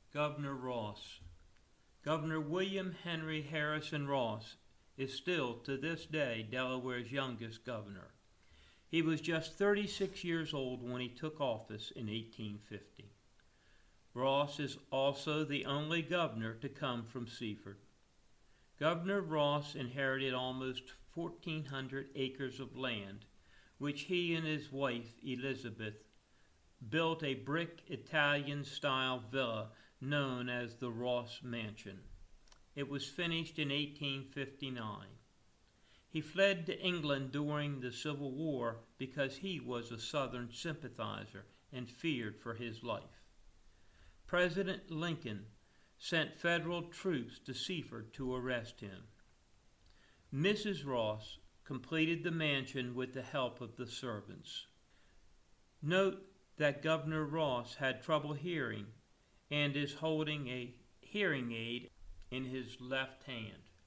Governor Ross. Governor William Henry Harrison Ross is still, to this day, Delaware's youngest governor. He was just 36 years old when he took office in 1850. Ross is also the only governor to come from Seaford. Governor Ross inherited almost 1,400 acres of land, which he and his wife, Elizabeth, built a brick Italian-style villa known as the Ross Mansion. It was finished in 1859. He fled to England during the Civil War because he was a Southern sympathizer and feared for his life. President Lincoln sent federal troops to Seaford to arrest him. Mrs. Ross completed the mansion with the help of the servants. Note that Governor Ross had trouble hearing and is holding a hearing aid in his left hand.